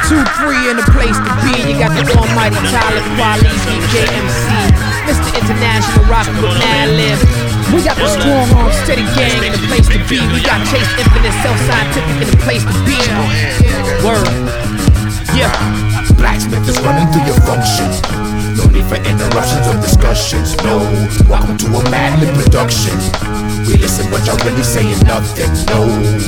2-3 in the place to be. You got the almighty Talib Kweli, BKMC, Mr. International rockin' with Mad Lib. We got the strong arm steady gang in the place to be. We got Chase Infinite Self-Scientific in the place to be. Word. Yeah. Blacksmith is running through your function. No need for interruptions or discussions. No. Welcome to a Mad Lib production. We listen, but y'all really saying nothing. No.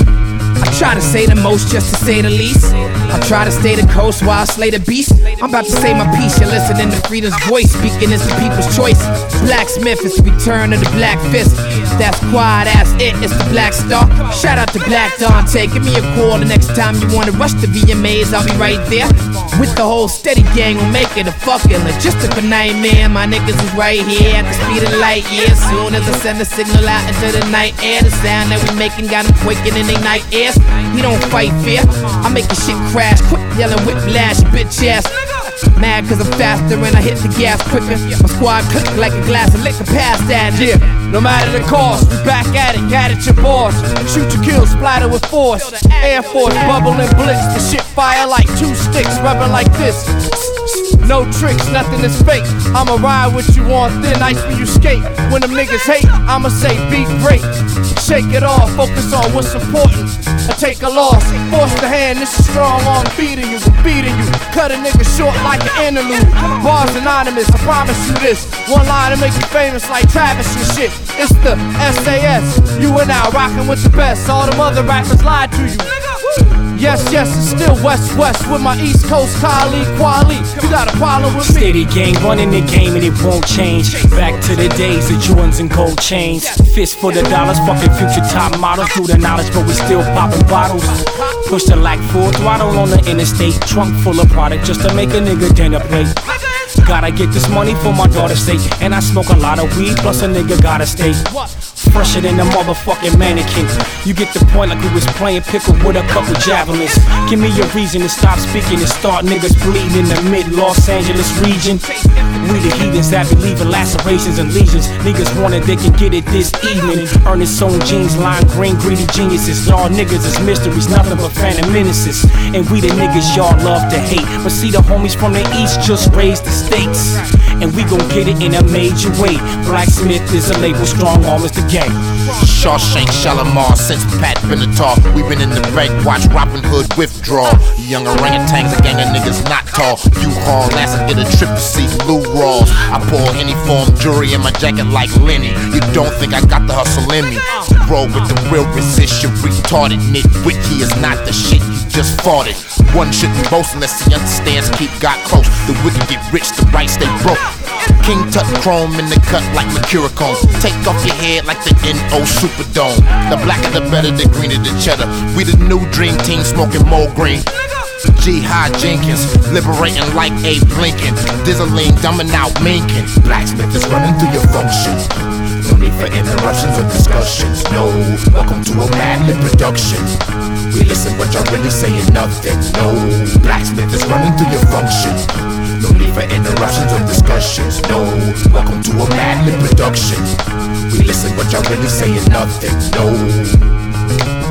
I try to say the most just to say the least. I try to stay the coast while I slay the beast. I'm about to say my piece, you're listening to Freedom's voice. Speaking is the people's choice. Blacksmith is the return of the Black Fist. That's quiet, that's it, it's the Black Star. Shout out to Black Dante, give me a call the next time you wanna rush the VMAs. I'll be right there with the whole steady gang. We'll make it a fucking logistical nightmare. My niggas is right here at the speed of light, yeah. Soon as I send the signal out into the night air, the sound that we making got them quaking in their night airs. We don't fight fear, I make your shit crash. Quick yelling whiplash, bitch ass. Mad cause I'm faster and I hit the gas quicker. My squad click like a glass of liquor past that. Yeah, no matter the cost, we back at it your boss. Shoot to kill, splatter with force. Air Force, bubble and blitz. The shit fire like 2 sticks, rubbing like this. No tricks, nothing is fake. I'ma ride with you on thin ice when you skate. When them niggas hate, I'ma say be great. Shake it off, focus on what's important. I take a loss, force the hand, this is strong arm beating you, beating you. Cut a nigga short like an interlude. Bars anonymous, I promise you this. One line to make you famous like Travis and shit. It's the SAS, you are now rocking with the best. All them other rappers lied to you. Yes, it's still West with my East Coast colleague Kweli. You got a problem with me? Steady gang, running the game and it won't change. Back to the days of Jordans and gold chains. Fist for the dollars, fucking future top models. Through the knowledge, but we still popping bottles. Push the lack full throttle on the interstate. Trunk full of product just to make a nigga dinner plate. Gotta get this money for my daughter's sake. And I smoke a lot of weed, plus a nigga gotta stay fresher than a motherfucking mannequin. You get the point like we was playing pickle with a couple javelins. Give me a reason to stop speaking and start niggas bleeding in the mid-Los Angeles region. We the heathens that be leaving lacerations and lesions. Niggas want it, they can get it this evening. Earn his own jeans, lime green, greedy geniuses. Y'all niggas is mysteries, nothing but phantom menaces. And we the niggas y'all love to hate. But see the homies from the east just raised the stakes. And we gon' get it in a major way. Blacksmith is a label, strong arm is the gang. Shawshank, Shalimar, since Pat Benatar. We been in the bank, watch Robin Hood withdraw. Young orangutans, a gang of niggas not tall. U-Haul, last I did a trip to see Lou Rawls. I pour Henny form jury in my jacket like Lenny. You don't think I got the hustle in me? Roll with the real resist, you retarded. Nitwit, he is not the shit, you just fought it. One shouldn't boast unless he understands, keep God close. The wicked get rich, the right stay broke. King Tut chrome in the cut like Mercurochrome. Take off your head like the NO Superdome. The blacker the better, the greener the cheddar. We the new dream team smoking more green. Jihad Jenkins, liberating like Abe Lincoln. Dizzeline dumbing out Minkin. Blacksmith is running through your function. No need for interruptions or discussions. No, welcome to a Mad Lib production. We listen, but y'all really saying nothing. No, Blacksmith is running through your function. No need for interruptions or discussions. No, welcome to a Mad Lib production. We listen, but y'all really saying nothing. No.